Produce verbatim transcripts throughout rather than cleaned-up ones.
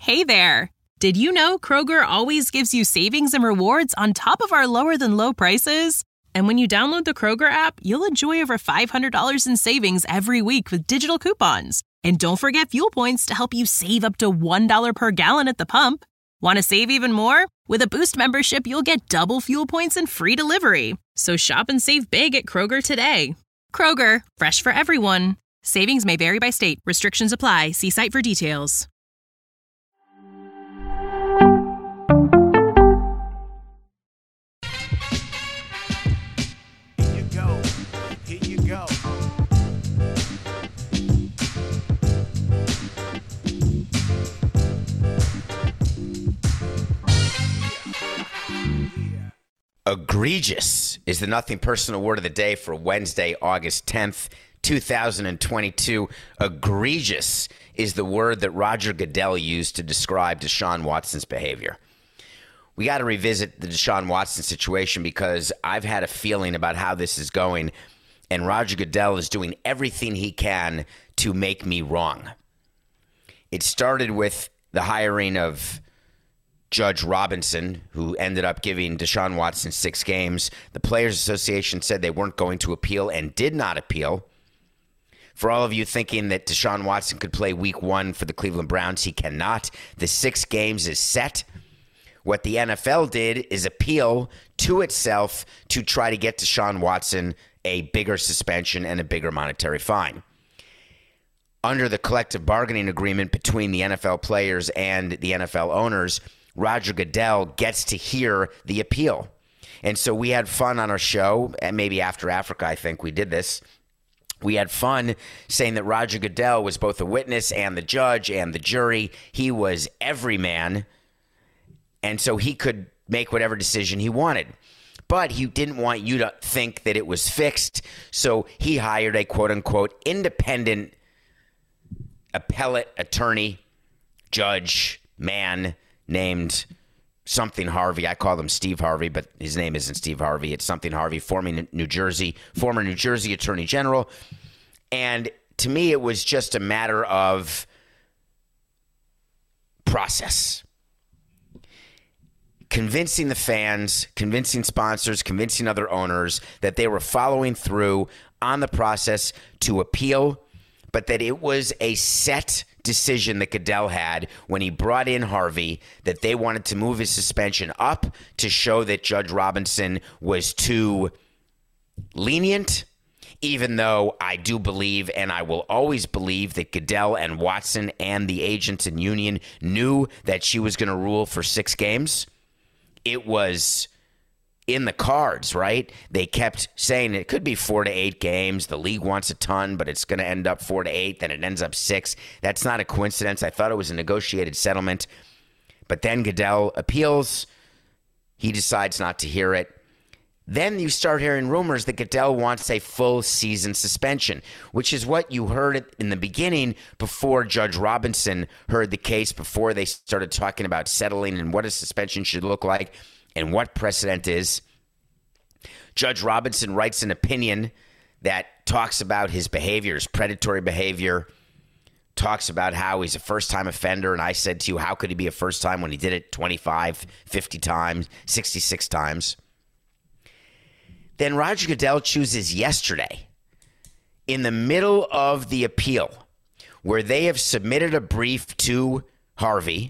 Hey there! Did you know Kroger always gives you savings and rewards on top of our lower-than-low prices? And when you download the Kroger app, you'll enjoy over five hundred dollars in savings every week with digital coupons. And don't forget fuel points to help you save up to one dollar per gallon at the pump. Want to save even more? With a Boost membership, you'll get double fuel points and free delivery. So shop and save big at Kroger today. Kroger, fresh for everyone. Savings may vary by state. Restrictions apply. See site for details. Here you go. Here you go. Egregious is the nothing personal word of the day for Wednesday, August tenth, two thousand twenty-two. Egregious is the word that Roger Goodell used to describe Deshaun Watson's behavior. We got to revisit the Deshaun Watson situation because I've had a feeling about how this is going, and Roger Goodell is doing everything he can to make me wrong. It started with the hiring of Judge Robinson, who ended up giving Deshaun Watson six games. The Players Association said they weren't going to appeal and did not appeal. For all of you thinking that Deshaun Watson could play week one for the Cleveland Browns, he cannot. The six games is set. What the N F L did is appeal to itself to try to get Deshaun Watson a bigger suspension and a bigger monetary fine. Under the collective bargaining agreement between the N F L players and the N F L owners, Roger Goodell gets to hear the appeal. And so we had fun on our show, and maybe after Africa, I think we did this. We had fun saying that Roger Goodell was both a witness and the judge and the jury. He was every man, and so he could make whatever decision he wanted. But he didn't want you to think that it was fixed, so he hired a quote-unquote independent appellate attorney, judge, man, named something Harvey. I call him Steve Harvey, but his name isn't Steve Harvey. It's something Harvey, former New Jersey, former New Jersey Attorney General. And to me, it was just a matter of process. Convincing the fans, convincing sponsors, convincing other owners that they were following through on the process to appeal, but that it was a set decision that Goodell had when he brought in Harvey, that they wanted to move his suspension up to show that Judge Robinson was too lenient, even though I do believe, and I will always believe, that Goodell and Watson and the agents and union knew that she was going to rule for six games. It was in the cards, right? They kept saying it could be four to eight games. The league wants a ton, but it's going to end up four to eight. Then it ends up six. That's not a coincidence. I thought it was a negotiated settlement. But then Goodell appeals. He decides not to hear it. Then you start hearing rumors that Goodell wants a full season suspension, which is what you heard in the beginning before Judge Robinson heard the case, before they started talking about settling and what a suspension should look like and what precedent is. Judge Robinson writes an opinion that talks about his behavior, his predatory behavior, talks about how he's a first-time offender. And I said to you, how could he be a first-time when he did it twenty-five, fifty times, sixty-six times? Then Roger Goodell chooses yesterday, in the middle of the appeal, where they have submitted a brief to Harvey.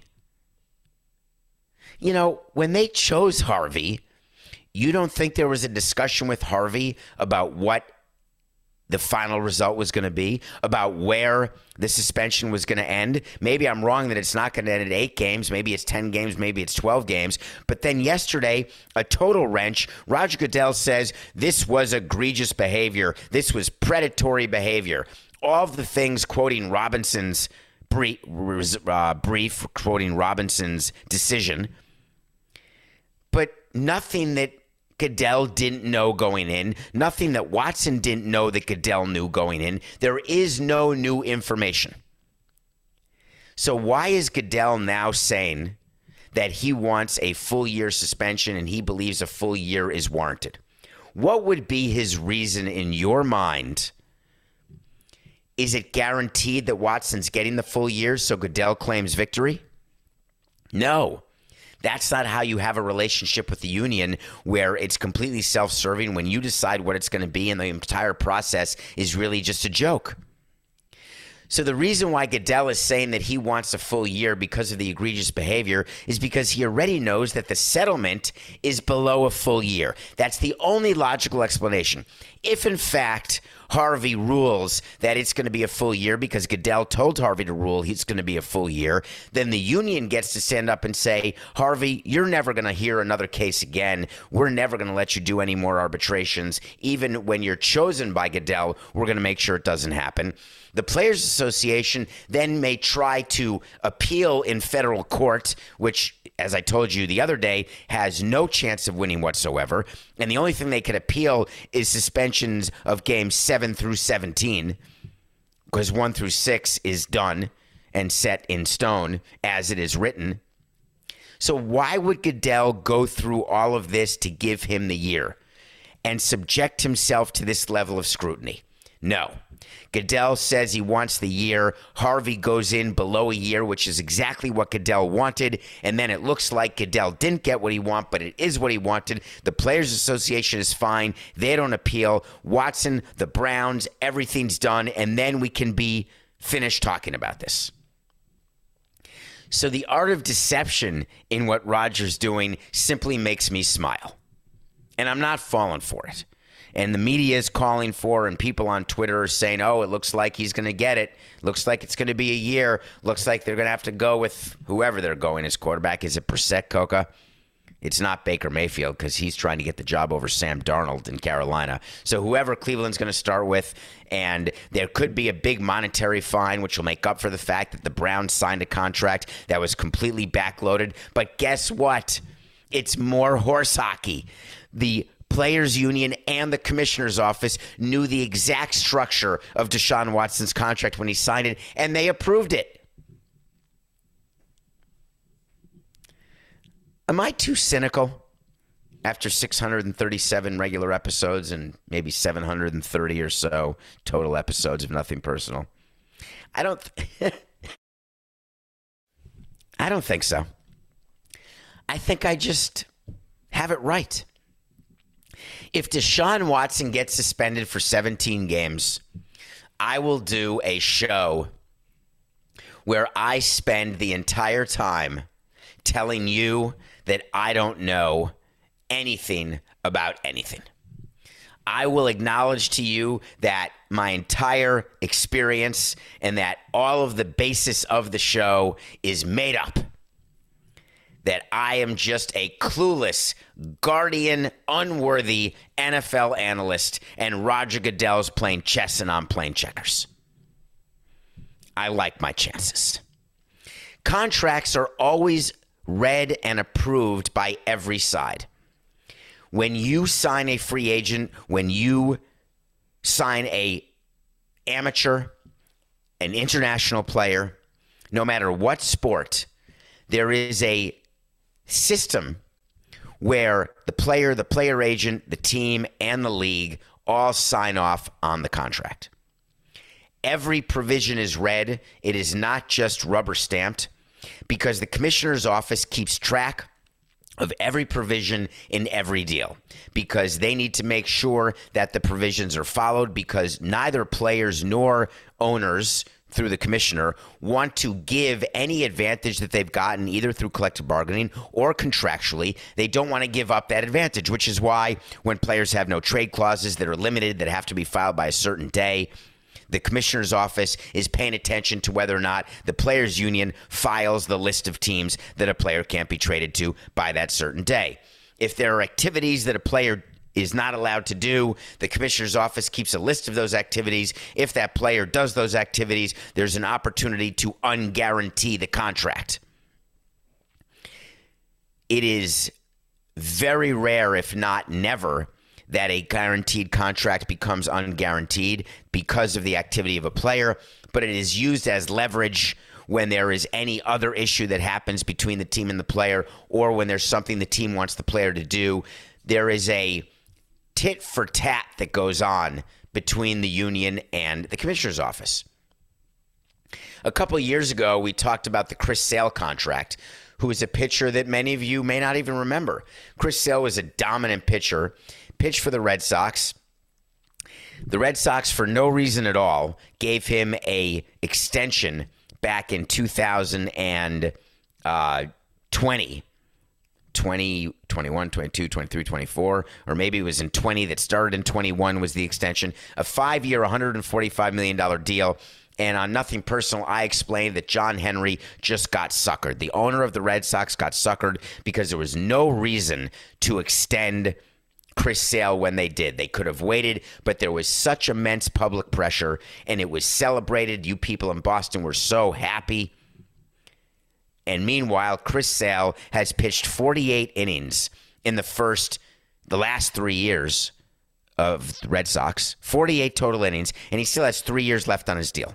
You know, when they chose Harvey, you don't think there was a discussion with Harvey about what the final result was going to be, about where the suspension was going to end? Maybe I'm wrong that it's not going to end at eight games. Maybe it's ten games. Maybe it's twelve games. But then yesterday, a total wrench. Roger Goodell says this was egregious behavior. This was predatory behavior. All of the things, quoting Robinson's brief, uh, brief quoting Robinson's decision, but nothing that Goodell didn't know going in, nothing that Watson didn't know that Goodell knew going in. There is no new information. So why is Goodell now saying that he wants a full year suspension and he believes a full year is warranted? What would be his reason in your mind? Is it guaranteed that Watson's getting the full year so Goodell claims victory? No. That's not how you have a relationship with the union, where it's completely self-serving when you decide what it's going to be and the entire process is really just a joke. So the reason why Goodell is saying that he wants a full year because of the egregious behavior is because he already knows that the settlement is below a full year. That's the only logical explanation. If, in fact, Harvey rules that it's going to be a full year because Goodell told Harvey to rule it's going to be a full year, then the union gets to stand up and say, Harvey, you're never going to hear another case again. We're never going to let you do any more arbitrations. Even when you're chosen by Goodell, we're going to make sure it doesn't happen. The Players Association then may try to appeal in federal court, which, as I told you the other day, has no chance of winning whatsoever. And the only thing they could appeal is suspensions of games seven through seventeen, because one through six is done and set in stone as it is written. So why would Goodell go through all of this to give him the year and subject himself to this level of scrutiny? No. Goodell says he wants the year. Harvey goes in below a year, which is exactly what Goodell wanted. And then it looks like Goodell didn't get what he wanted, but it is what he wanted. The Players Association is fine. They don't appeal. Watson, the Browns, everything's done. And then we can be finished talking about this. So the art of deception in what Roger's doing simply makes me smile. And I'm not falling for it. And the media is calling for, and people on Twitter are saying, oh, it looks like he's going to get it. Looks like it's going to be a year. Looks like they're going to have to go with whoever they're going as quarterback. Is it Brissett, Coca? It's not Baker Mayfield, because he's trying to get the job over Sam Darnold in Carolina. So whoever Cleveland's going to start with, and there could be a big monetary fine, which will make up for the fact that the Browns signed a contract that was completely backloaded. But guess what? It's more horse hockey. The Players Union and the Commissioner's Office knew the exact structure of Deshaun Watson's contract when he signed it, and they approved it. Am I too cynical after six hundred thirty-seven regular episodes and maybe seven hundred thirty or so total episodes of Nothing Personal? I don't th- I don't think so. I think I just have it right. If Deshaun Watson gets suspended for seventeen games, I will do a show where I spend the entire time telling you that I don't know anything about anything. I will acknowledge to you that my entire experience and that all of the basis of the show is made up. That I am just a clueless, guardian, unworthy N F L analyst, and Roger Goodell's playing chess and I'm playing checkers. I like my chances. Contracts are always read and approved by every side. When you sign a free agent, when you sign a amateur, an international player, no matter what sport, there is a system where the player, the player agent, the team, and the league all sign off on the contract. Every provision is read. It is not just rubber stamped, because the Commissioner's Office keeps track of every provision in every deal, because they need to make sure that the provisions are followed, because neither players nor owners through the commissioner want to give any advantage that they've gotten either through collective bargaining or contractually. They don't want to give up that advantage, which is why when players have no trade clauses that are limited, that have to be filed by a certain day, the commissioner's office is paying attention to whether or not the players union files the list of teams that a player can't be traded to by that certain day. If there are activities that a player is not allowed to do, the commissioner's office keeps a list of those activities. If that player does those activities, there's an opportunity to unguarantee the contract. It is very rare, if not never, that a guaranteed contract becomes unguaranteed because of the activity of a player, but it is used as leverage when there is any other issue that happens between the team and the player, or when there's something the team wants the player to do. There is a tit for tat that goes on between the union and the commissioner's office. A couple years ago, we talked about the Chris Sale contract, who is a pitcher that many of you may not even remember. Chris Sale was a dominant pitcher, pitched for the Red Sox. The Red Sox, for no reason at all, gave him a extension back in two thousand twenty, twenty, twenty-one, twenty-two, twenty-three, twenty-four, or maybe it was in twenty that started in twenty-one was the extension. A five-year, one hundred forty-five million dollars deal. And on Nothing Personal, I explained that John Henry just got suckered. The owner of the Red Sox got suckered because there was no reason to extend Chris Sale when they did. They could have waited, but there was such immense public pressure, and it was celebrated. You people in Boston were so happy. And meanwhile, Chris Sale has pitched forty-eight innings in the first, the last three years of the Red Sox. forty-eight total innings, and he still has three years left on his deal.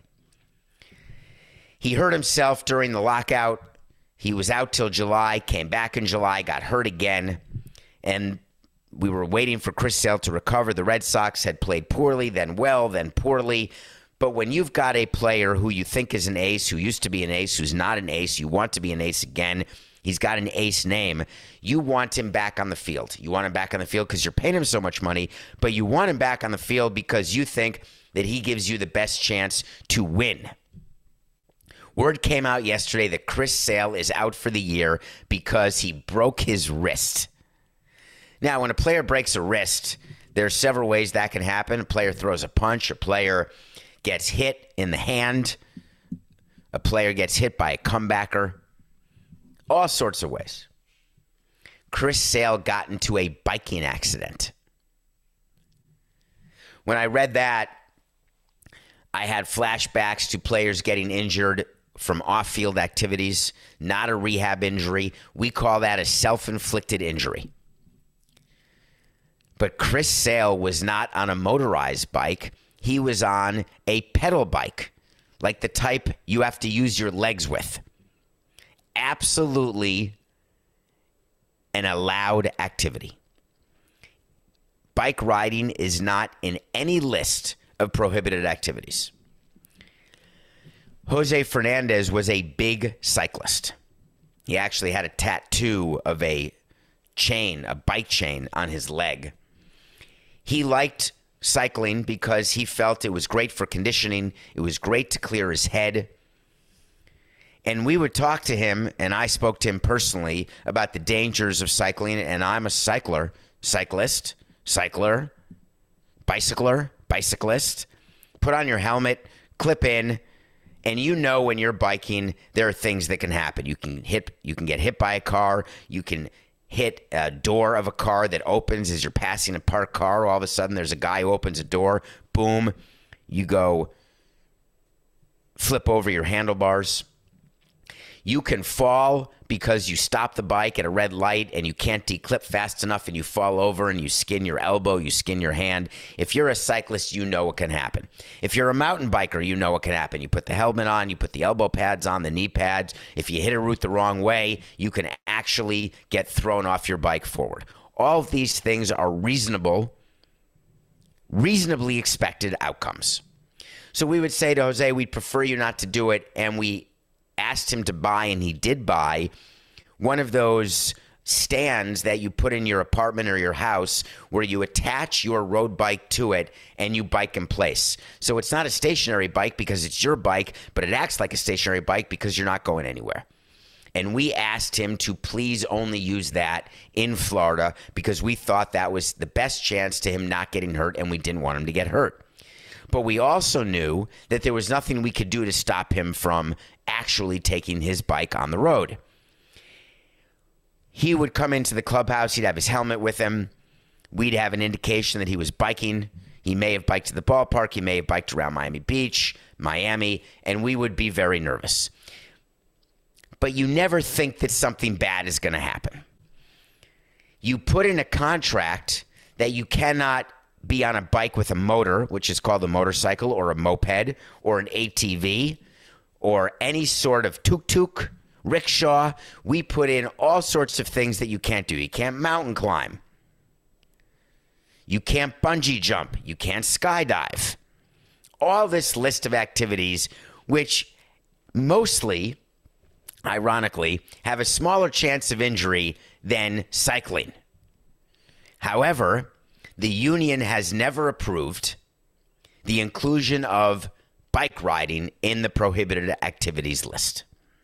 He hurt himself during the lockout. He was out till July, came back in July, got hurt again, and we were waiting for Chris Sale to recover. The Red Sox had played poorly, then well, then poorly. But when you've got a player who you think is an ace, who used to be an ace, who's not an ace, you want to be an ace again, he's got an ace name, you want him back on the field. You want him back on the field because you're paying him so much money, but you want him back on the field because you think that he gives you the best chance to win. Word came out yesterday that Chris Sale is out for the year because he broke his wrist. Now, when a player breaks a wrist, there are several ways that can happen. A player throws a punch. A player gets hit in the hand. A player gets hit by a comebacker. All sorts of ways. Chris Sale got into a biking accident. When I read that, I had flashbacks to players getting injured from off-field activities, not a rehab injury. We call that a self-inflicted injury. But Chris Sale was not on a motorized bike. He was on a pedal bike, like the type you have to use your legs with. Absolutely an allowed activity. Bike riding is not in any list of prohibited activities. Jose Fernandez was a big cyclist. He actually had a tattoo of a chain, a bike chain on his leg. He liked cycling because he felt it was great for conditioning. It was great to clear his head. And we would talk to him, and I spoke to him personally about the dangers of cycling. And I'm a cycler, cyclist, cycler, bicycler, bicyclist. Put on your helmet, clip in, and you know when you're biking, there are things that can happen. You can hit, you can get hit by a car. You can hit a door of a car that opens as you're passing a parked car. All of a sudden, there's a guy who opens a door. Boom. You go flip over your handlebars. You can fall because you stop the bike at a red light and you can't declip fast enough and you fall over and you skin your elbow, you skin your hand. If you're a cyclist, you know what can happen. If you're a mountain biker, you know what can happen. You put the helmet on, you put the elbow pads on, the knee pads. If you hit a route the wrong way, you can actually get thrown off your bike forward. All of these things are reasonable, reasonably expected outcomes. So we would say to Jose, we'd prefer you not to do it, and we asked him to buy, and he did buy, one of those stands that you put in your apartment or your house where you attach your road bike to it and you bike in place. So it's not a stationary bike because it's your bike, but it acts like a stationary bike because you're not going anywhere. And we asked him to please only use that in Florida because we thought that was the best chance to him not getting hurt, and we didn't want him to get hurt. But we also knew that there was nothing we could do to stop him from actually taking his bike on the road. He would come into the clubhouse. He'd have his helmet with him. We'd have an indication that he was biking. He may have biked to the ballpark. He may have biked around Miami Beach, Miami, and we would be very nervous. But you never think that something bad is going to happen. You put in a contract that you cannot be on a bike with a motor, which is called a motorcycle or a moped or an A T V or any sort of tuk-tuk, rickshaw. We put in all sorts of things that you can't do. You can't mountain climb. You can't bungee jump. You can't skydive. All this list of activities which mostly, ironically, have a smaller chance of injury than cycling. However, the union has never approved the inclusion of bike riding in the prohibited activities list.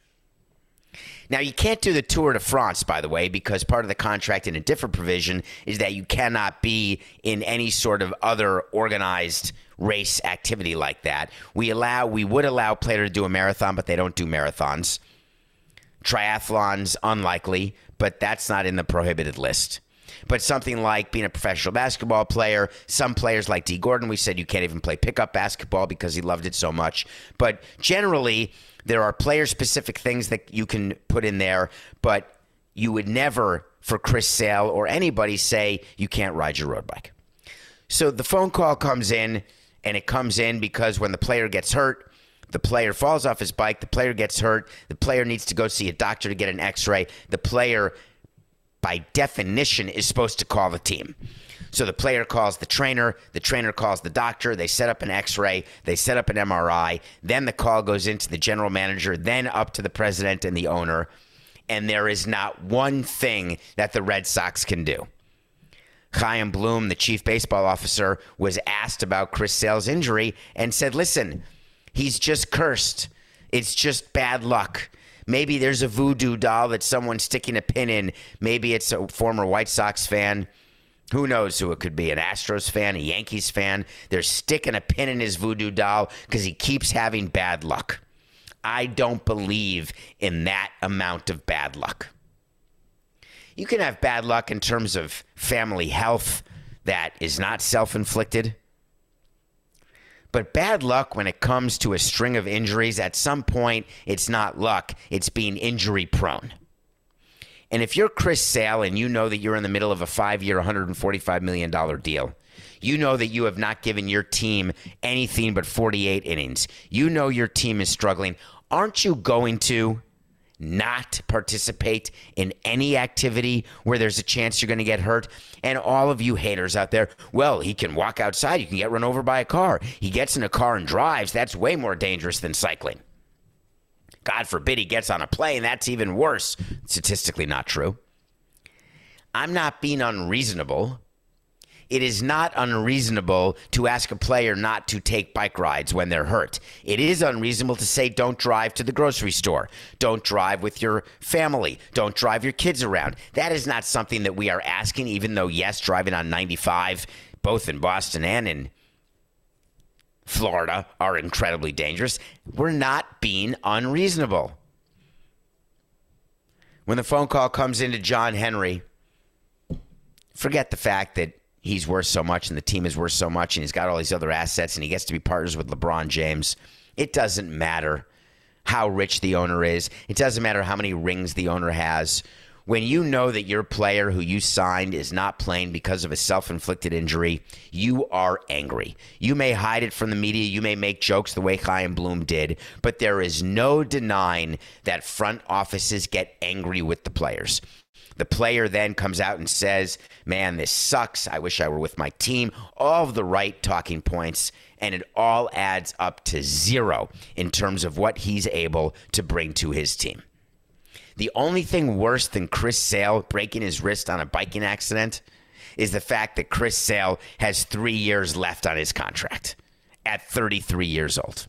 Now, you can't do the Tour de France, by the way, because part of the contract in a different provision is that you cannot be in any sort of other organized race activity like that. We allow, we would allow a player to do a marathon, but they don't do marathons. Triathlons, unlikely, but that's not in the prohibited list. But something like being a professional basketball player, some players like D. Gordon, we said you can't even play pickup basketball because he loved it so much. But generally, there are player-specific things that you can put in there, but you would never, for Chris Sale or anybody, say you can't ride your road bike. So the phone call comes in, and it comes in because when the player gets hurt, the player falls off his bike, the player gets hurt, the player needs to go see a doctor to get an x-ray. The player, by definition, is supposed to call the team. So the player calls the trainer, the trainer calls the doctor, they set up an x-ray, they set up an M R I, then the call goes into the general manager, then up to the president and the owner, and there is not one thing that the Red Sox can do. Chaim Bloom, the chief baseball officer, was asked about Chris Sale's injury and said, listen, he's just cursed. It's just bad luck. Maybe there's a voodoo doll that someone's sticking a pin in. Maybe it's a former White Sox fan. Who knows who it could be, an Astros fan, a Yankees fan. They're sticking a pin in his voodoo doll because he keeps having bad luck. I don't believe in that amount of bad luck. You can have bad luck in terms of family health that is not self-inflicted. But bad luck when it comes to a string of injuries, at some point, it's not luck. It's being injury prone. And if you're Chris Sale and you know that you're in the middle of a five-year, one hundred forty-five million dollars deal, you know that you have not given your team anything but forty-eight innings. You know your team is struggling. Aren't you going to not participate in any activity where there's a chance you're going to get hurt? And all of you haters out there, well, he can walk outside. You can get run over by a car. He gets in a car and drives. That's way more dangerous than cycling. God forbid he gets on a plane. That's even worse. Statistically not true. I'm not being unreasonable. It is not unreasonable to ask a player not to take bike rides when they're hurt. It is unreasonable to say don't drive to the grocery store. Don't drive with your family. Don't drive your kids around. That is not something that we are asking, even though, yes, driving on ninety-five, both in Boston and in Florida, are incredibly dangerous. We're not being unreasonable. When the phone call comes into John Henry, forget the fact that he's worth so much and the team is worth so much and he's got all these other assets and he gets to be partners with LeBron James. It doesn't matter how rich the owner is. It doesn't matter how many rings the owner has. When you know that your player who you signed is not playing because of a self-inflicted injury, you are angry. You may hide it from the media. You may make jokes the way Chaim Bloom did, but there is no denying that front offices get angry with the players. The player then comes out and says, man, this sucks. I wish I were with my team. All of the right talking points, and it all adds up to zero in terms of what he's able to bring to his team. The only thing worse than Chris Sale breaking his wrist on a biking accident is the fact that Chris Sale has three years left on his contract at thirty-three years old.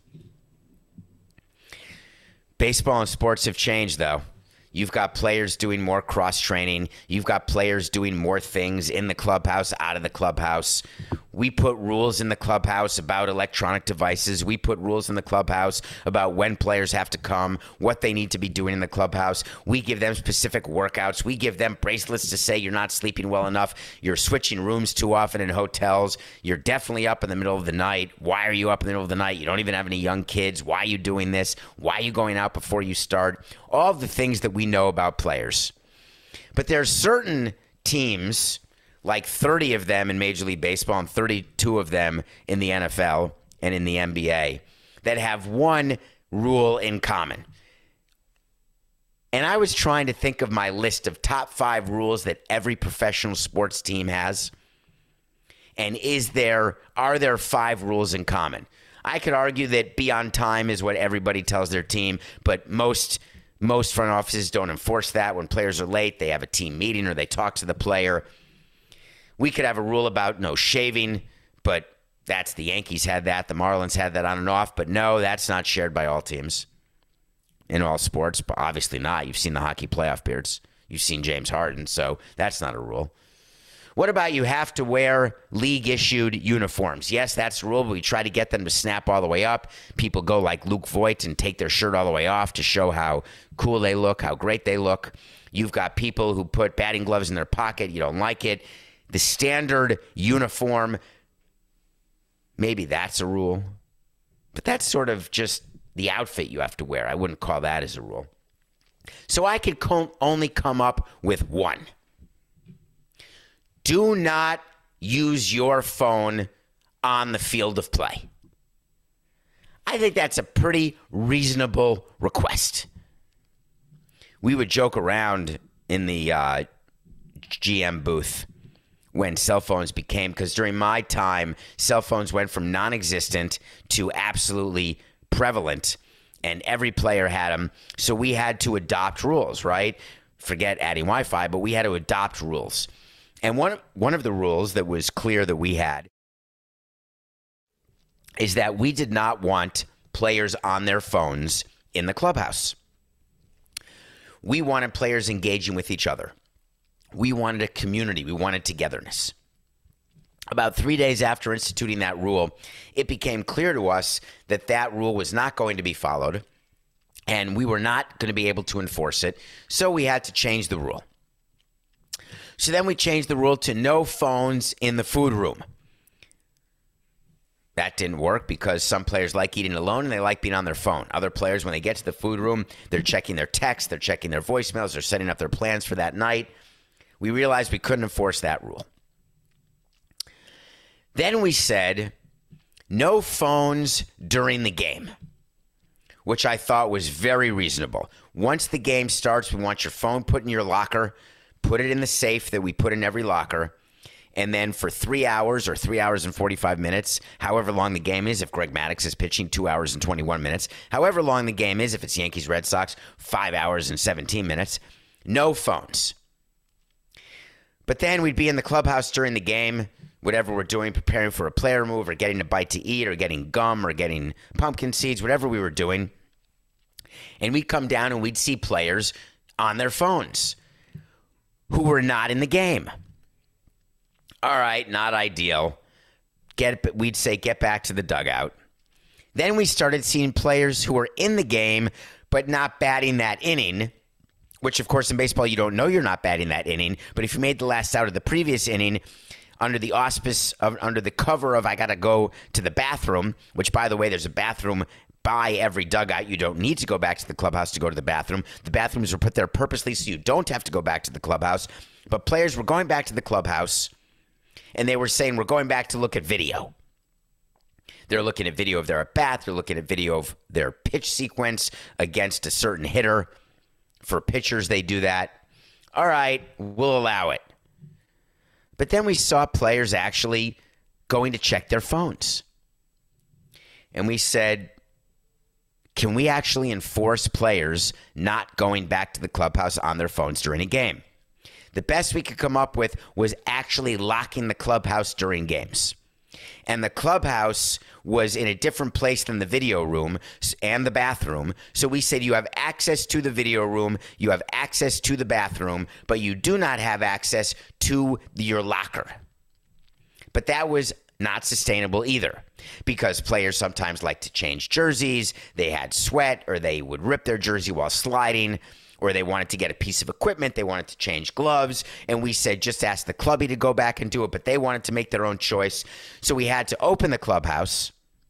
Baseball and sports have changed, though. You've got players doing more cross-training. You've got players doing more things in the clubhouse, out of the clubhouse. We put rules in the clubhouse about electronic devices. We put rules in the clubhouse about when players have to come, what they need to be doing in the clubhouse. We give them specific workouts. We give them bracelets to say you're not sleeping well enough. You're switching rooms too often in hotels. You're definitely up in the middle of the night. Why are you up in the middle of the night? You don't even have any young kids. Why are you doing this? Why are you going out before you start? All of the things that we know about players. But there are certain teams, like thirty of them in Major League Baseball and thirty-two of them in the N F L and in the N B A, that have one rule in common. And I was trying to think of my list of top five rules that every professional sports team has. And is there, are there five rules in common? I could argue that be on time is what everybody tells their team, but most most front offices don't enforce that. When players are late, they have a team meeting or they talk to the player. We could have a rule about no shaving, but that's the Yankees had that. The Marlins had that on and off, but no, that's not shared by all teams in all sports, but obviously not. You've seen the hockey playoff beards. You've seen James Harden, so that's not a rule. What about you have to wear league-issued uniforms? Yes, that's the rule, but we try to get them to snap all the way up. People go like Luke Voigt and take their shirt all the way off to show how cool they look, how great they look. You've got people who put batting gloves in their pocket. You don't like it. The standard uniform, maybe that's a rule. But that's sort of just the outfit you have to wear. I wouldn't call that as a rule. So I could co- only come up with one. Do not use your phone on the field of play. I think that's a pretty reasonable request. We would joke around in the uh, G M booth when cell phones became, because during my time, cell phones went from non-existent to absolutely prevalent, and every player had them. So we had to adopt rules, right? Forget adding Wi-Fi, but we had to adopt rules. And one, one of the rules that was clear that we had is that we did not want players on their phones in the clubhouse. We wanted players engaging with each other. We wanted a community. We wanted togetherness. About three days after instituting that rule, it became clear to us that that rule was not going to be followed, and we were not going to be able to enforce it, so we had to change the rule. So then we changed the rule to no phones in the food room. That didn't work because some players like eating alone and they like being on their phone. Other players, when they get to the food room, they're checking their texts, they're checking their voicemails, they're setting up their plans for that night. We realized we couldn't enforce that rule. Then we said no phones during the game, which I thought was very reasonable. Once the game starts, we want your phone put in your locker. Put it in the safe that we put in every locker, and then for three hours or three hours and forty-five minutes, however long the game is, if Greg Maddux is pitching two hours and twenty-one minutes, however long the game is, if it's Yankees Red Sox, five hours and seventeen minutes, no phones. But then we'd be in the clubhouse during the game, whatever we're doing, preparing for a player move or getting a bite to eat or getting gum or getting pumpkin seeds, whatever we were doing, and we'd come down and we'd see players on their phones who were not in the game. All right, not ideal. Get, we'd say get back to the dugout. Then we started seeing players who were in the game but not batting that inning, which, of course, in baseball, you don't know you're not batting that inning. But if you made the last out of the previous inning under the auspice of, under the cover of I got to go to the bathroom, which, by the way, there's a bathroom by every dugout. You don't need to go back to the clubhouse to go to the bathroom. The bathrooms were put there purposely so you don't have to go back to the clubhouse. But players were going back to the clubhouse, and they were saying, we're going back to look at video. They're looking at video of their at-bat. They're looking at video of their pitch sequence against a certain hitter. For pitchers, they do that. All right, we'll allow it. But then we saw players actually going to check their phones. And we said, can we actually enforce players not going back to the clubhouse on their phones during a game? The best we could come up with was actually locking the clubhouse during games. And the clubhouse was in a different place than the video room and the bathroom. So we said you have access to the video room, you have access to the bathroom, but you do not have access to your locker. But that was not sustainable either, because players sometimes like to change jerseys. They had sweat, or they would rip their jersey while sliding, or they wanted to get a piece of equipment. They wanted to change gloves. And we said, just ask the clubby to go back and do it. But they wanted to make their own choice. So we had to open the clubhouse.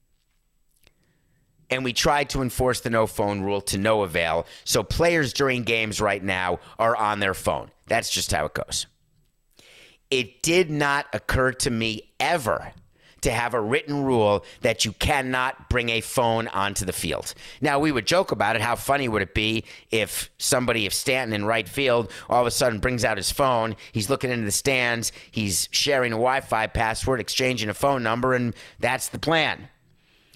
And we tried to enforce the no phone rule to no avail. So players during games right now are on their phone. That's just how it goes. It did not occur to me ever to have a written rule that you cannot bring a phone onto the field. Now, we would joke about it. How funny would it be if somebody, if Stanton in right field all of a sudden brings out his phone, he's looking into the stands, he's sharing a Wi-Fi password, exchanging a phone number, and that's the plan.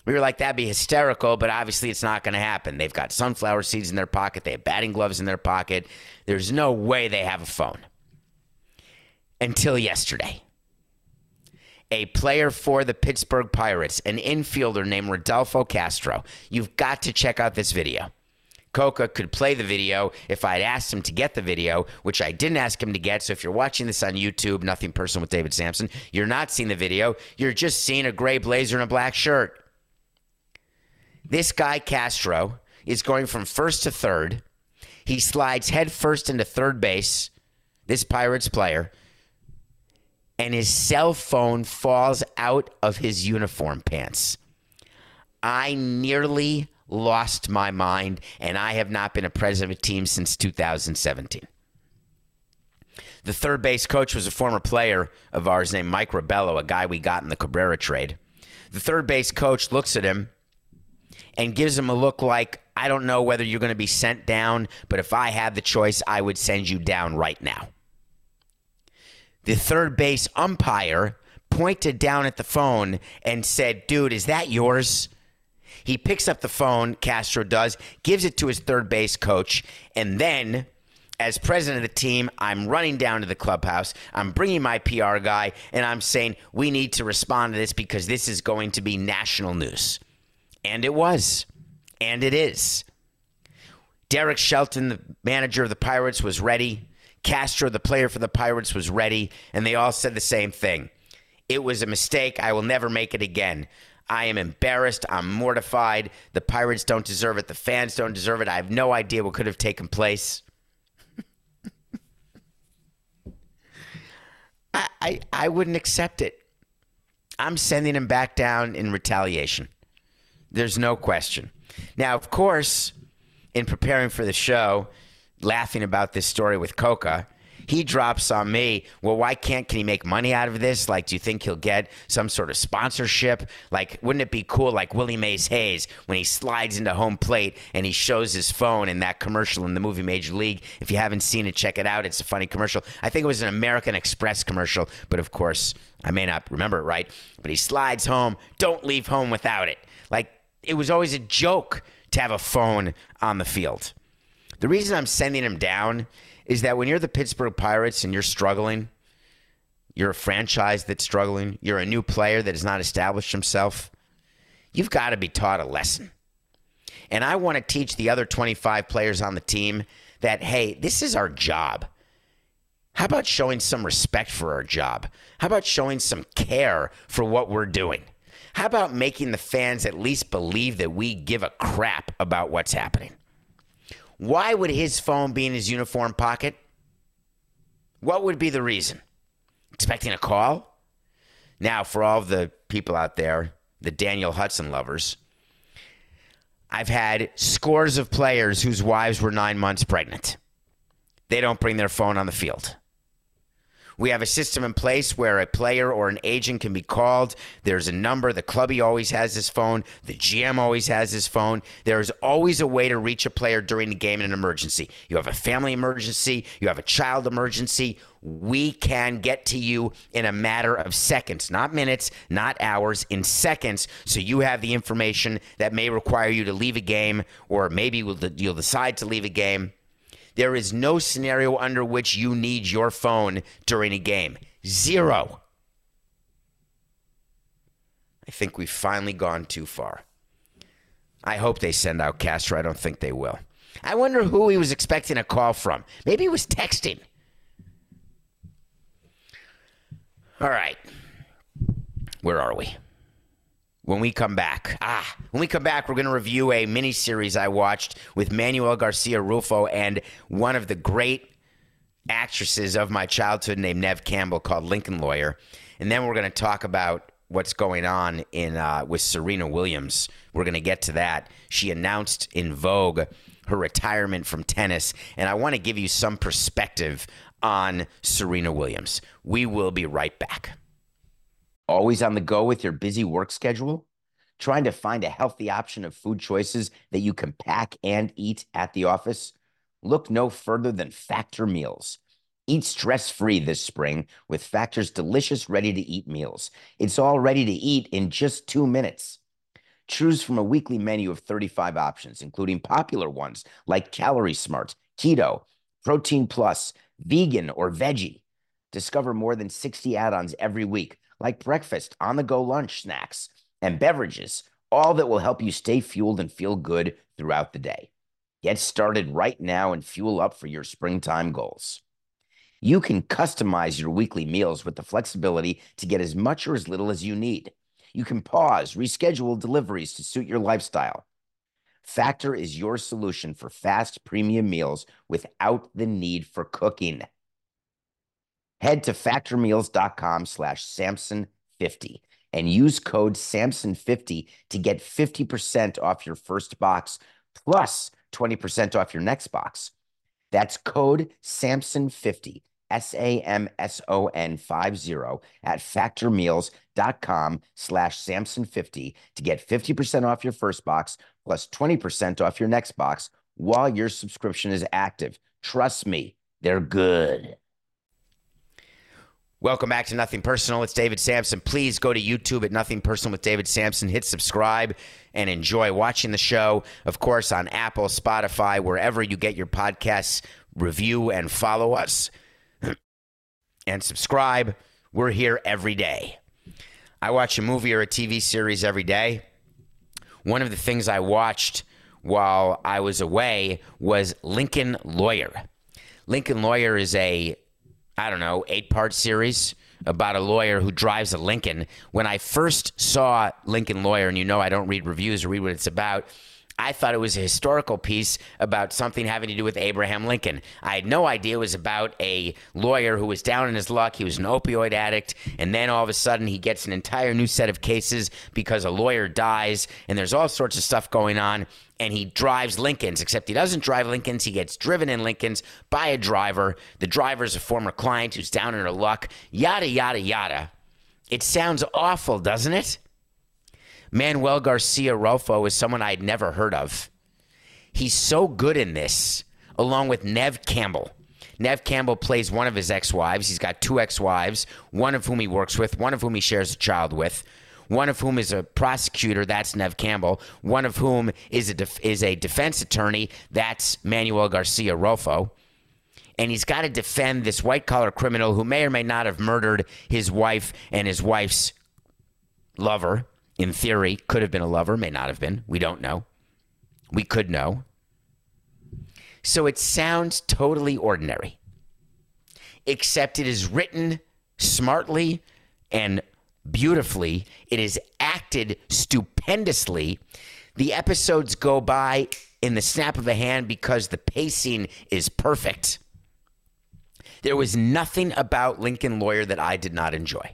We were like, that'd be hysterical, but obviously it's not going to happen. They've got sunflower seeds in their pocket. They have batting gloves in their pocket. There's no way they have a phone. Until yesterday. A player for the Pittsburgh Pirates, an infielder named Rodolfo Castro. You've got to check out this video. Coca could play the video if I'd asked him to get the video, which I didn't ask him to get. So if you're watching this on YouTube, Nothing Personal with David Sampson, you're not seeing the video. You're just seeing a gray blazer and a black shirt. This guy, Castro, is going from first to third. He slides head first into third base, this Pirates player, and his cell phone falls out of his uniform pants. I nearly lost my mind, and I have not been a president of a team since two thousand seventeen. The third base coach was a former player of ours named Mike Rabello, a guy we got in the Cabrera trade. The third base coach looks at him and gives him a look like, I don't know whether you're going to be sent down, but if I had the choice, I would send you down right now. The third base umpire pointed down at the phone and said, dude, is that yours? He picks up the phone, Castro does, gives it to his third base coach, and then, as president of the team, I'm running down to the clubhouse. I'm bringing my P R guy, and I'm saying, we need to respond to this because this is going to be national news. And it was. And it is. Derek Shelton, the manager of the Pirates, was ready. Castro, the player for the Pirates, was ready. And they all said the same thing. It was a mistake. I will never make it again. I am embarrassed. I'm mortified. The Pirates don't deserve it. The fans don't deserve it. I have no idea what could have taken place. I, I I wouldn't accept it. I'm sending him back down in retaliation. There's no question. Now, of course, in preparing for the show, laughing about this story with Coca, he drops on me, well, why can't, can he make money out of this? Like, do you think he'll get some sort of sponsorship? Like, wouldn't it be cool, like Willie Mays Hayes, when he slides into home plate and he shows his phone in that commercial in the movie Major League? If you haven't seen it, check it out. It's a funny commercial. I think it was an American Express commercial, but of course, I may not remember it right. But he slides home, don't leave home without it. Like, it was always a joke to have a phone on the field. The reason I'm sending him down is that when you're the Pittsburgh Pirates and you're struggling, you're a franchise that's struggling, you're a new player that has not established himself, you've got to be taught a lesson. And I want to teach the other twenty-five players on the team that, hey, this is our job. How about showing some respect for our job? How about showing some care for what we're doing? How about making the fans at least believe that we give a crap about what's happening? Why would his phone be in his uniform pocket? What would be the reason? Expecting a call? Now, for all of the people out there, the Daniel Hudson lovers, I've had scores of players whose wives were nine months pregnant. They don't bring their phone on the field. We have a system in place where a player or an agent can be called. There's a number. The clubby always has his phone. The G M always has his phone. There is always a way to reach a player during the game in an emergency. You have a family emergency. You have a child emergency. We can get to you in a matter of seconds, not minutes, not hours, in seconds. So you have the information that may require you to leave a game, or maybe you'll decide to leave a game. There is no scenario under which you need your phone during a game. Zero. I think we've finally gone too far. I hope they send out Castro. I don't think they will. I wonder who he was expecting a call from. Maybe he was texting. All right. Where are we? When we come back, ah, when we come back, we're going to review a miniseries I watched with Manuel Garcia Rulfo and one of the great actresses of my childhood named Neve Campbell called Lincoln Lawyer. And then we're going to talk about what's going on in uh, with Serena Williams. We're going to get to that. She announced in Vogue her retirement from tennis, and I want to give you some perspective on Serena Williams. We will be right back. Always on the go with your busy work schedule? Trying to find a healthy option of food choices that you can pack and eat at the office? Look no further than Factor Meals. Eat stress-free this spring with Factor's delicious ready-to-eat meals. It's all ready to eat in just two minutes. Choose from a weekly menu of thirty-five options, including popular ones like Calorie Smart, Keto, Protein Plus, Vegan, or Veggie. Discover more than sixty add-ons every week, like breakfast, on-the-go lunch snacks, and beverages, all that will help you stay fueled and feel good throughout the day. Get started right now and fuel up for your springtime goals. You can customize your weekly meals with the flexibility to get as much or as little as you need. You can pause, reschedule deliveries to suit your lifestyle. Factor is your solution for fast premium meals without the need for cooking. Head to factormeals.com slash Samson fifty and use code Samson fifty to get fifty percent off your first box plus twenty percent off your next box. That's code Samson fifty, S A M S O N fifty at factormeals.com slash Samson fifty to get fifty percent off your first box plus twenty percent off your next box while your subscription is active. Trust me, they're good. Welcome back to Nothing Personal. It's David Samson. Please go to YouTube at Nothing Personal with David Samson. Hit subscribe and enjoy watching the show. Of course, on Apple, Spotify, wherever you get your podcasts, review and follow us and subscribe. We're here every day. I watch a movie or a T V series every day. One of the things I watched while I was away was Lincoln Lawyer. Lincoln Lawyer is a I don't know, eight-part series about a lawyer who drives a Lincoln. When I first saw Lincoln Lawyer, and you know I don't read reviews or read what it's about, I thought it was a historical piece about something having to do with Abraham Lincoln. I had no idea it was about a lawyer who was down in his luck. He was an opioid addict, and then all of a sudden he gets an entire new set of cases because a lawyer dies, and there's all sorts of stuff going on. And he drives Lincolns, except he doesn't drive Lincolns. He gets driven in Lincolns by a driver. The driver's a former client who's down in her luck. Yada, yada, yada. It sounds awful, doesn't it? Manuel Garcia Rulfo is someone I'd never heard of. He's so good in this, along with Neve Campbell. Neve Campbell plays one of his ex-wives. He's got two ex-wives, one of whom he works with, one of whom he shares a child with. One of whom is a prosecutor, that's Neve Campbell. One of whom is a def- is a defense attorney, that's Manuel Garcia Rulfo. And he's got to defend this white-collar criminal who may or may not have murdered his wife and his wife's lover. In theory, could have been a lover, may not have been. We don't know. We could know. So it sounds totally ordinary, except it is written smartly and beautifully. It is acted stupendously. The episodes go by in the snap of a hand because the pacing is perfect. There was nothing about Lincoln Lawyer that I did not enjoy.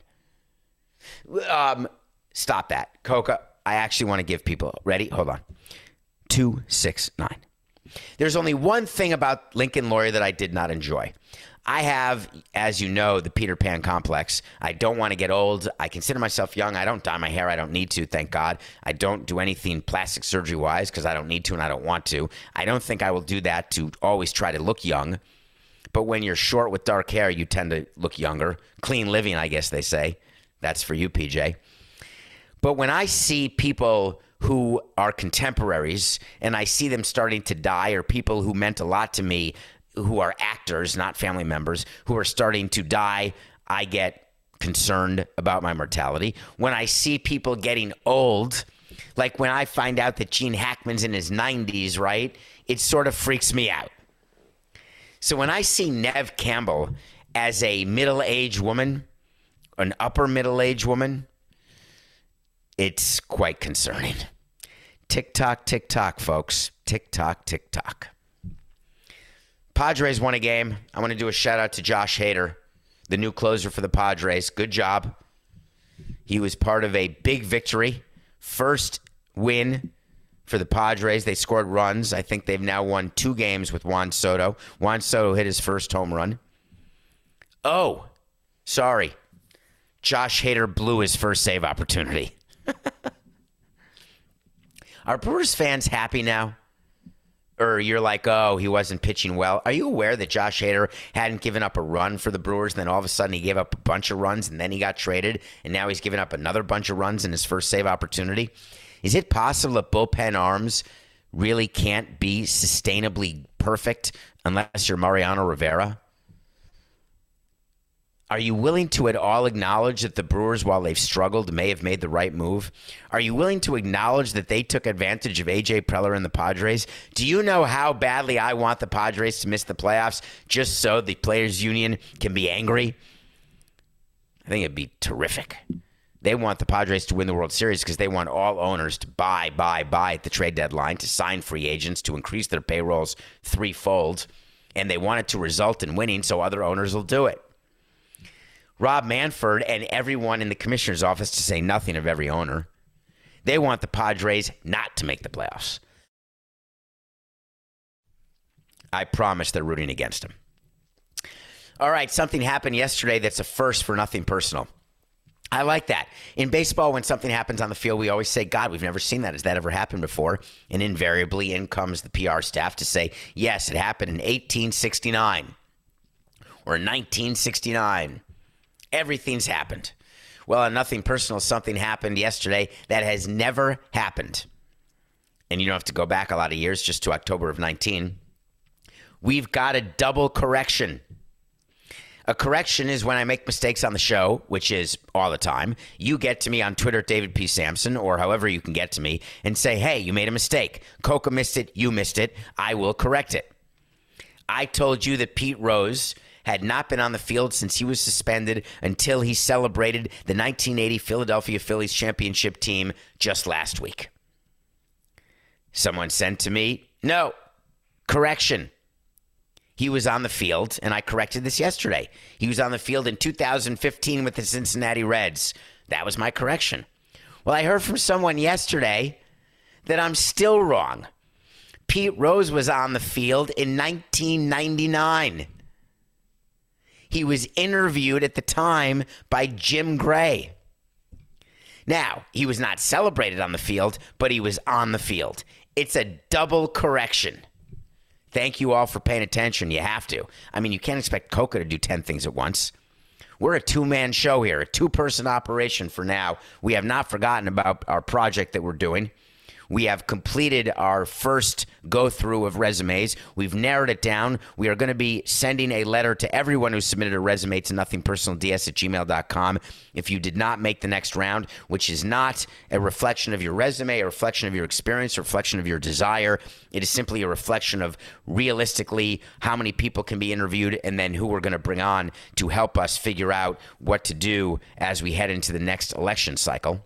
Um, stop that. Coca, I actually want to give people, ready? Hold on. two six nine. There's only one thing about Lincoln Lawyer that I did not enjoy. I have, as you know, the Peter Pan complex. I don't want to get old. I consider myself young. I don't dye my hair. I don't need to, thank God. I don't do anything plastic surgery-wise because I don't need to and I don't want to. I don't think I will do that to always try to look young. But when you're short with dark hair, you tend to look younger. Clean living, I guess they say. That's for you, P J. But when I see people who are contemporaries and I see them starting to die, or people who meant a lot to me who are actors, not family members, who are starting to die, I get concerned about my mortality. When I see people getting old, like when I find out that Gene Hackman's in his nineties, right, it sort of freaks me out. So when I see Neve Campbell as a middle-aged woman, an upper middle-aged woman, it's quite concerning. Tick-tock, tick-tock, folks. Tick-tock, tick-tock. Padres won a game. I want to do a shout out to Josh Hader, the new closer for the Padres. Good job. He was part of a big victory. First win for the Padres. They scored runs. I think they've now won two games with Juan Soto. Juan Soto hit his first home run. Oh, sorry. Josh Hader blew his first save opportunity. Are Brewers fans happy now? Or you're like, oh, he wasn't pitching well. Are you aware that Josh Hader hadn't given up a run for the Brewers, and then all of a sudden he gave up a bunch of runs, and then he got traded, and now he's given up another bunch of runs in his first save opportunity? Is it possible that bullpen arms really can't be sustainably perfect unless you're Mariano Rivera? Are you willing to at all acknowledge that the Brewers, while they've struggled, may have made the right move? Are you willing to acknowledge that they took advantage of A J Preller and the Padres? Do you know how badly I want the Padres to miss the playoffs just so the Players Union can be angry? I think it'd be terrific. They want the Padres to win the World Series because they want all owners to buy, buy, buy at the trade deadline, to sign free agents, to increase their payrolls threefold. And they want it to result in winning so other owners will do it. Rob Manfred and everyone in the commissioner's office, to say nothing of every owner, they want the Padres not to make the playoffs. I promise they're rooting against them. All right, something happened yesterday that's a first for Nothing Personal. I like that. In baseball, when something happens on the field, we always say, God, we've never seen that. Has that ever happened before? And invariably, in comes the P R staff to say, yes, it happened in eighteen sixty-nine or nineteen sixty-nine. Everything's happened. Well, on Nothing Personal, something happened yesterday that has never happened. And you don't have to go back a lot of years, just to October of nineteen. We've got a double correction. A correction is when I make mistakes on the show, which is all the time. You get to me on Twitter, David P. Sampson, or however you can get to me, and say, hey, you made a mistake. Coca missed it. You missed it. I will correct it. I told you that Pete Rose had not been on the field since he was suspended until he celebrated the nineteen eighty Philadelphia Phillies championship team just last week. Someone sent to me, no, correction. He was on the field, and I corrected this yesterday. He was on the field in two thousand fifteen with the Cincinnati Reds. That was my correction. Well, I heard from someone yesterday that I'm still wrong. Pete Rose was on the field in nineteen ninety-nine. He was interviewed at the time by Jim Gray. Now, he was not celebrated on the field, but he was on the field. It's a double correction. Thank you all for paying attention. You have to. I mean, you can't expect Coca to do ten things at once. We're a two-man show here, a two-person operation for now. We have not forgotten about our project that we're doing. We have completed our first go-through of resumes. We've narrowed it down. We are going to be sending a letter to everyone who submitted a resume to nothingpersonalds at gmail dot com. If you did not make the next round, which is not a reflection of your resume, a reflection of your experience, a reflection of your desire, it is simply a reflection of realistically how many people can be interviewed and then who we're going to bring on to help us figure out what to do as we head into the next election cycle.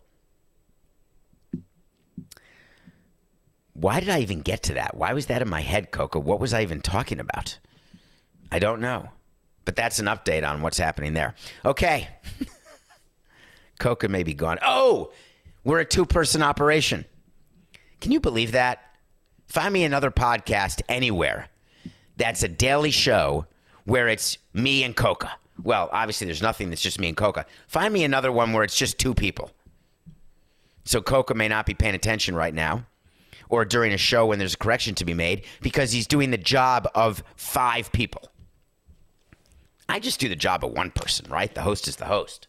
Why did I even get to that? Why was that in my head, Coca? What was I even talking about? I don't know. But that's an update on what's happening there. Okay. Coca may be gone. Oh, we're a two-person operation. Can you believe that? Find me another podcast anywhere that's a daily show where it's me and Coca. Well, obviously there's nothing that's just me and Coca. Find me another one where it's just two people. So Coca may not be paying attention right now, or during a show when there's a correction to be made, because he's doing the job of five people. I just do the job of one person, right? The host is the host.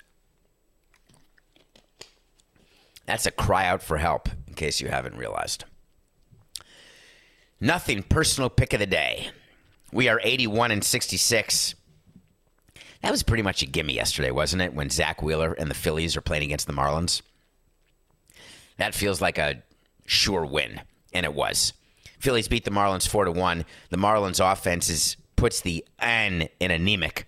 That's a cry out for help, in case you haven't realized. Nothing personal pick of the day. We are eighty-one and sixty-six. That was pretty much a gimme yesterday, wasn't it? When Zach Wheeler and the Phillies are playing against the Marlins. That feels like a sure win. And it was. Phillies beat the Marlins four to one. The Marlins offense is, puts the N in anemic.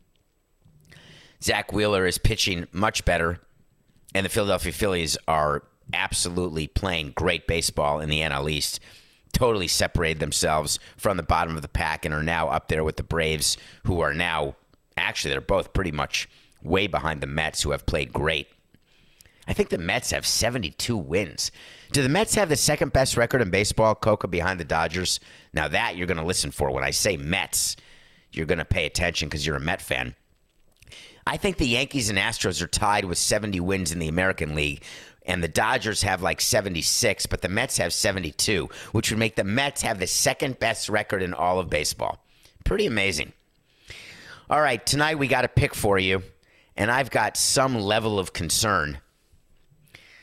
Zach Wheeler is pitching much better. And the Philadelphia Phillies are absolutely playing great baseball in the N L East. Totally separated themselves from the bottom of the pack and are now up there with the Braves, who are now, actually, they're both pretty much way behind the Mets, who have played great. I think the Mets have seventy-two wins. Do the Mets have the second best record in baseball, Coca, behind the Dodgers? Now that you're going to listen for. When I say Mets, you're going to pay attention because you're a Met fan. I think the Yankees and Astros are tied with seventy wins in the American League, and the Dodgers have like seventy-six, but the Mets have seventy-two, which would make the Mets have the second best record in all of baseball. Pretty amazing. All right, tonight we got a pick for you, and I've got some level of concern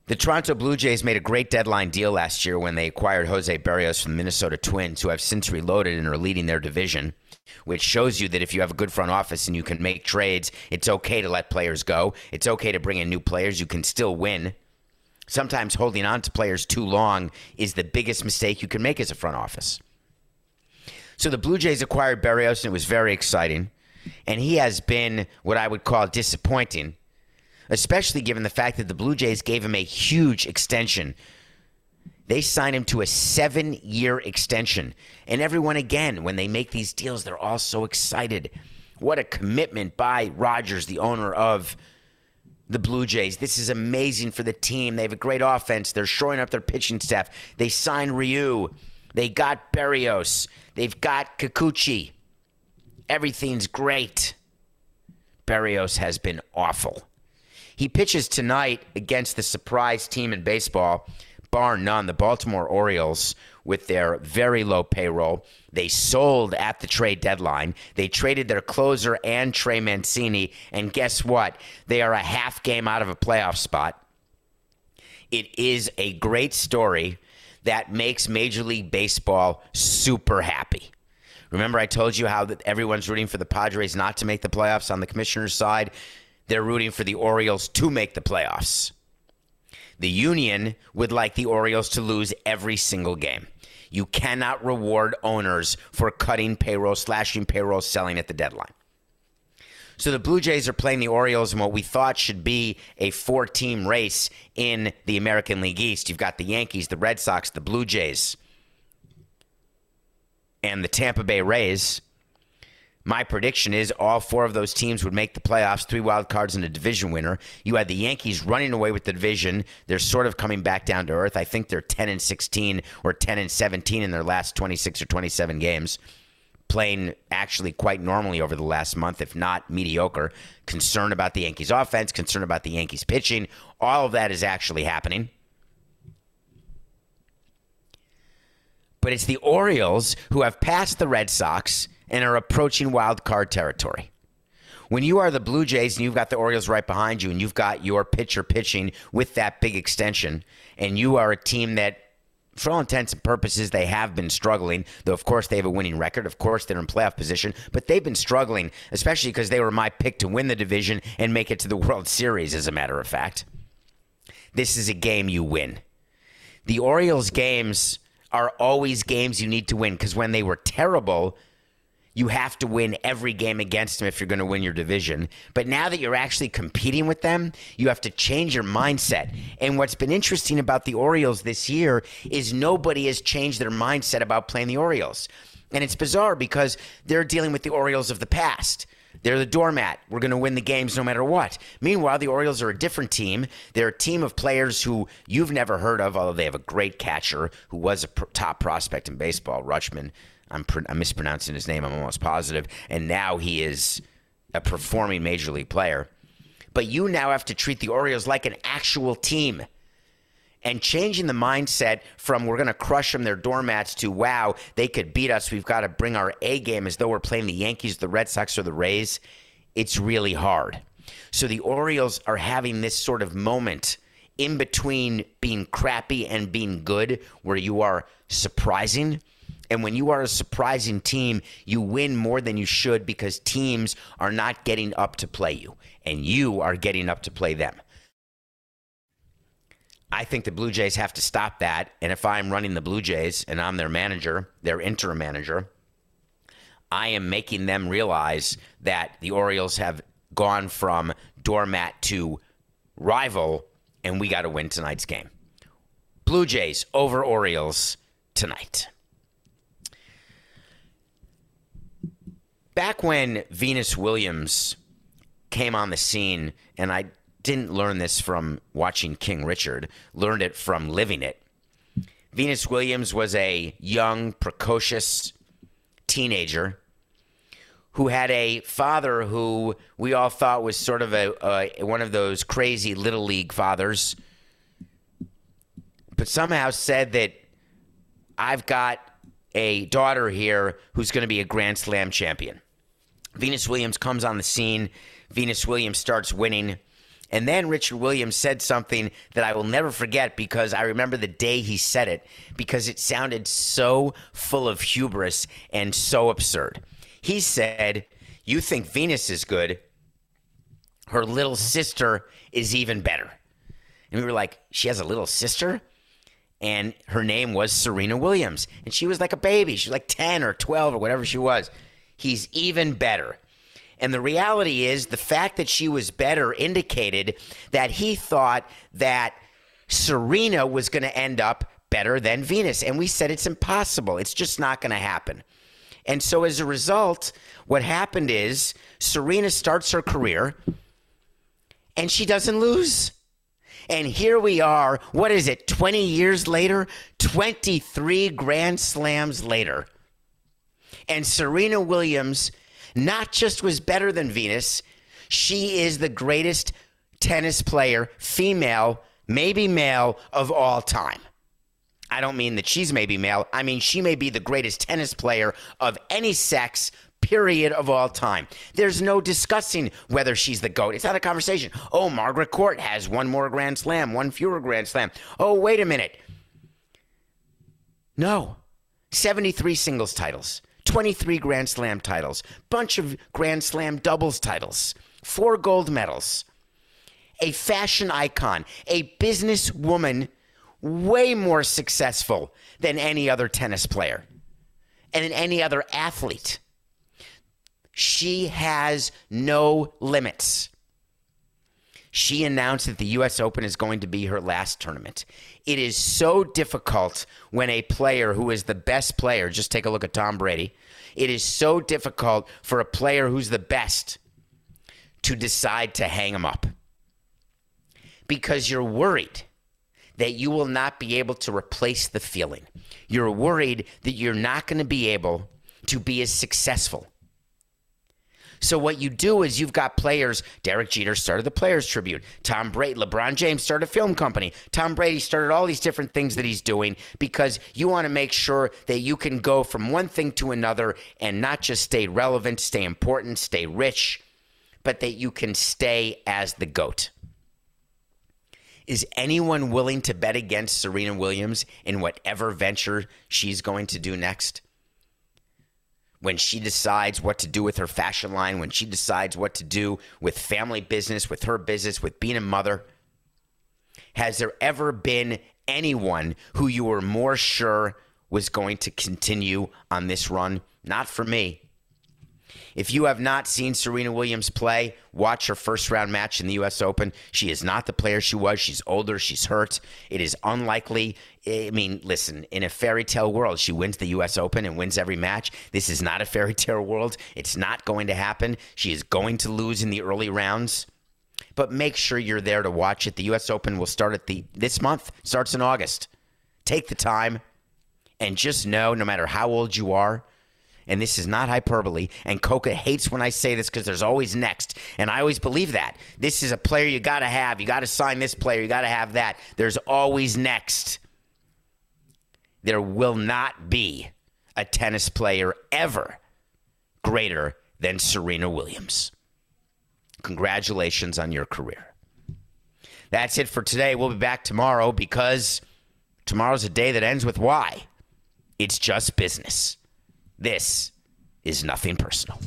The Toronto Blue Jays made a great deadline deal last year when they acquired Jose Berrios from the Minnesota Twins, who have since reloaded and are leading their division, which shows you that if you have a good front office and you can make trades, it's okay to let players go. It's okay to bring in new players. You can still win. Sometimes holding on to players too long is the biggest mistake you can make as a front office. So the Blue Jays acquired Berrios, and it was very exciting. And he has been what I would call disappointing, especially given the fact that the Blue Jays gave him a huge extension. They signed him to a seven-year extension. And everyone, again, when they make these deals, they're all so excited. What a commitment by Rogers, the owner of the Blue Jays. This is amazing for the team. They have a great offense. They're shoring up their pitching staff. They signed Ryu. They got Berrios. They've got Kikuchi. Everything's great. Berrios has been awful. He pitches tonight against the surprise team in baseball, bar none, the Baltimore Orioles, with their very low payroll. They sold at the trade deadline. They traded their closer and Trey Mancini, and guess what? They are a half game out of a playoff spot. It is a great story that makes Major League Baseball super happy. Remember I told you how that everyone's rooting for the Padres not to make the playoffs on the commissioner's side? They're rooting for the Orioles to make the playoffs. The union would like the Orioles to lose every single game. You cannot reward owners for cutting payroll, slashing payroll, selling at the deadline. So the Blue Jays are playing the Orioles in what we thought should be a four-team race in the American League East. You've got the Yankees, the Red Sox, the Blue Jays, and the Tampa Bay Rays. My prediction is all four of those teams would make the playoffs, three wild cards and a division winner. You had the Yankees running away with the division. They're sort of coming back down to earth. I think they're ten and sixteen or ten and seventeen in their last twenty-six or twenty-seven games, playing actually quite normally over the last month, if not mediocre. Concern about the Yankees offense, concern about the Yankees pitching. All of that is actually happening. But it's the Orioles who have passed the Red Sox and are approaching wild card territory. When you are the Blue Jays and you've got the Orioles right behind you and you've got your pitcher pitching with that big extension, and you are a team that, for all intents and purposes, they have been struggling, though of course they have a winning record. Of course they're in playoff position, but they've been struggling, especially because they were my pick to win the division and make it to the World Series, as a matter of fact. This is a game you win. The Orioles games are always games you need to win, because when they were terrible, you have to win every game against them if you're going to win your division. But now that you're actually competing with them, you have to change your mindset. And what's been interesting about the Orioles this year is nobody has changed their mindset about playing the Orioles. And it's bizarre because they're dealing with the Orioles of the past. They're the doormat. We're going to win the games no matter what. Meanwhile, the Orioles are a different team. They're a team of players who you've never heard of, although they have a great catcher who was a pr- top prospect in baseball, Rutschman. I'm, pr- I'm mispronouncing his name, I'm almost positive. And now he is a performing major league player. But you now have to treat the Orioles like an actual team. And changing the mindset from we're going to crush them, they're doormats, to wow, they could beat us, we've got to bring our A game as though we're playing the Yankees, the Red Sox, or the Rays, it's really hard. So the Orioles are having this sort of moment in between being crappy and being good, where you are surprising. And when you are a surprising team, you win more than you should because teams are not getting up to play you, and you are getting up to play them. I think the Blue Jays have to stop that, and if I'm running the Blue Jays and I'm their manager, their interim manager, I am making them realize that the Orioles have gone from doormat to rival, and we got to win tonight's game. Blue Jays over Orioles tonight. Back when Venus Williams came on the scene, and I didn't learn this from watching King Richard, learned it from living it. Venus Williams was a young, precocious teenager who had a father who we all thought was sort of a uh, one of those crazy little league fathers, but somehow said that I've got a daughter here who's going to be a Grand Slam champion. Venus Williams comes on the scene. Venus Williams starts winning. And then Richard Williams said something that I will never forget because I remember the day he said it because it sounded so full of hubris and so absurd. He said, "You think Venus is good. Her little sister is even better." And we were like, she has a little sister? And her name was Serena Williams. And she was like a baby. She was like ten or twelve or whatever she was. He's even better. And the reality is the fact that she was better indicated that he thought that Serena was going to end up better than Venus. And we said it's impossible. It's just not going to happen. And so as a result, what happened is Serena starts her career and she doesn't lose. And here we are, what is it, twenty years later? twenty-three Grand Slams later. And Serena Williams not just was better than Venus, she is the greatest tennis player, female, maybe male, of all time. I don't mean that she's maybe male. I mean she may be the greatest tennis player of any sex, period, of all time. There's no discussing whether she's the GOAT. It's not a conversation. Oh, Margaret Court has one more Grand Slam, one fewer Grand Slam. Oh, wait a minute. No. seventy-three singles titles, twenty-three Grand Slam titles, bunch of Grand Slam doubles titles, four gold medals, a fashion icon, a businesswoman way more successful than any other tennis player and any other athlete. She has no limits. She announced that the U S Open is going to be her last tournament. It is so difficult when a player who is the best player, just take a look at Tom Brady, it is so difficult for a player who's the best to decide to hang him up because you're worried that you will not be able to replace the feeling. You're worried that you're not going to be able to be as successful. So what you do is you've got players. Derek Jeter started the Players Tribute. Tom Brady, LeBron James started a film company. Tom Brady started all these different things that he's doing because you want to make sure that you can go from one thing to another and not just stay relevant, stay important, stay rich, but that you can stay as the GOAT. Is anyone willing to bet against Serena Williams in whatever venture she's going to do next? When she decides what to do with her fashion line, when she decides what to do with family business, with her business, with being a mother, has there ever been anyone who you were more sure was going to continue on this run? Not for me. If you have not seen Serena Williams play, watch her first round match in the U S Open. She is not the player she was. She's older. She's hurt. It is unlikely. I mean, listen, in a fairy tale world, she wins the U S Open and wins every match. This is not a fairy tale world. It's not going to happen. She is going to lose in the early rounds. But make sure you're there to watch it. The U S Open will start at the this month. Starts in August. Take the time and just know, no matter how old you are, and this is not hyperbole, and Coca hates when I say this because there's always next, and I always believe that. This is a player you got to have. You got to sign this player. You got to have that. There's always next. There will not be a tennis player ever greater than Serena Williams. Congratulations on your career. That's it for today. We'll be back tomorrow because tomorrow's a day that ends with Y. It's just business. This is Nothing Personal.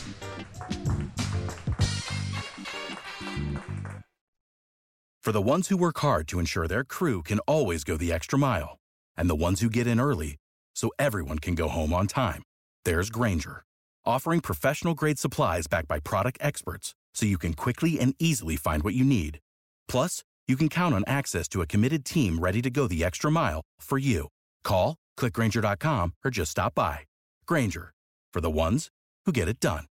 For the ones who work hard to ensure their crew can always go the extra mile, and the ones who get in early so everyone can go home on time, there's Grainger, offering professional-grade supplies backed by product experts so you can quickly and easily find what you need. Plus, you can count on access to a committed team ready to go the extra mile for you. Call, click Grainger dot com, or just stop by. Grainger, for the ones who get it done.